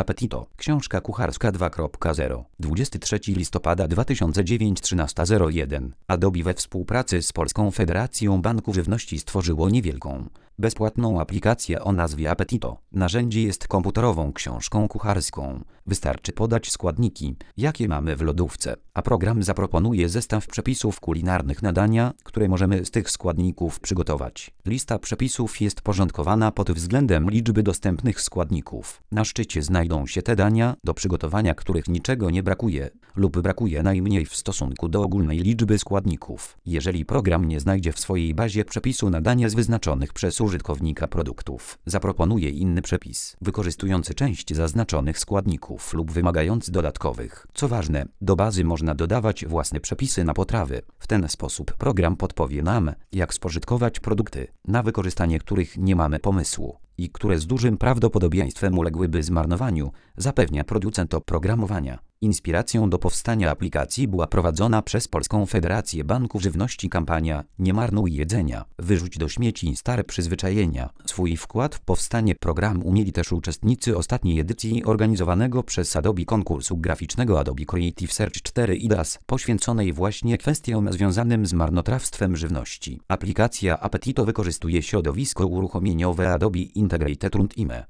Appetito. Książka kucharska 2.0. 23 listopada 2009 13:01. Adobe we współpracy z Polską Federacją Banku Żywności stworzyło niewielką, bezpłatną aplikację o nazwie Appetito. Narzędzie jest komputerową książką kucharską. Wystarczy podać składniki, jakie mamy w lodówce, a program zaproponuje zestaw przepisów kulinarnych na dania, które możemy z tych składników przygotować. Lista przepisów jest porządkowana pod względem liczby dostępnych składników. Na szczycie znajdą się te dania, do przygotowania których niczego nie brakuje, lub brakuje najmniej w stosunku do ogólnej liczby składników. Jeżeli program nie znajdzie w swojej bazie przepisu na dania z wyznaczonych przez użytkownika produktów, zaproponuje inny przepis, wykorzystujący część zaznaczonych składników lub wymagający dodatkowych. Co ważne, do bazy można dodawać własne przepisy na potrawy. W ten sposób program podpowie nam, jak spożytkować produkty, na wykorzystanie których nie mamy pomysłu i które z dużym prawdopodobieństwem uległyby zmarnowaniu, zapewnia producent oprogramowania. Inspiracją do powstania aplikacji była prowadzona przez Polską Federację Banku Żywności kampania „Nie marnuj jedzenia, wyrzuć do śmieci stare przyzwyczajenia”. Swój wkład w powstanie programu mieli też uczestnicy ostatniej edycji organizowanego przez Adobe konkursu graficznego Adobe Creative Search 4 IDAS, poświęconej właśnie kwestiom związanym z marnotrawstwem żywności. Aplikacja Appetito wykorzystuje środowisko uruchomieniowe Adobe Integrated Runtime.